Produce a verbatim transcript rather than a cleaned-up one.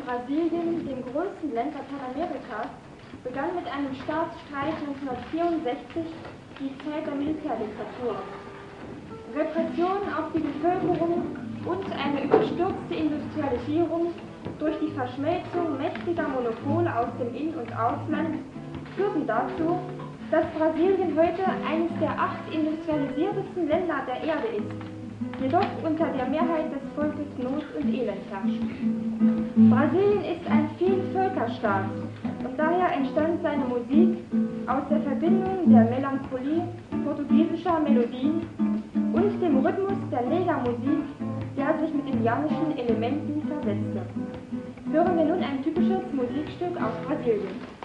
Brasilien, dem größten Land Lateinamerikas, begann mit einem Staatsstreich neunzehnhundertvierundsechzig die Zeit der Militärdiktatur. Repression auf die Bevölkerung und eine überstürzte Industrialisierung durch die Verschmelzung mächtiger Monopole aus dem In- und Ausland führten dazu, dass Brasilien heute eines der acht industrialisiertesten Länder der Erde ist, jedoch unter der Mehrheit des Volkes Not und Elend herrscht. Brasilien ist ein Vielvölkerstaat und daher entstand seine Musik aus der Verbindung der Melancholie portugiesischer Melodien und dem Rhythmus der Negermusik, der sich mit indianischen Elementen versetzte. Hören wir nun ein typisches Musikstück aus Brasilien.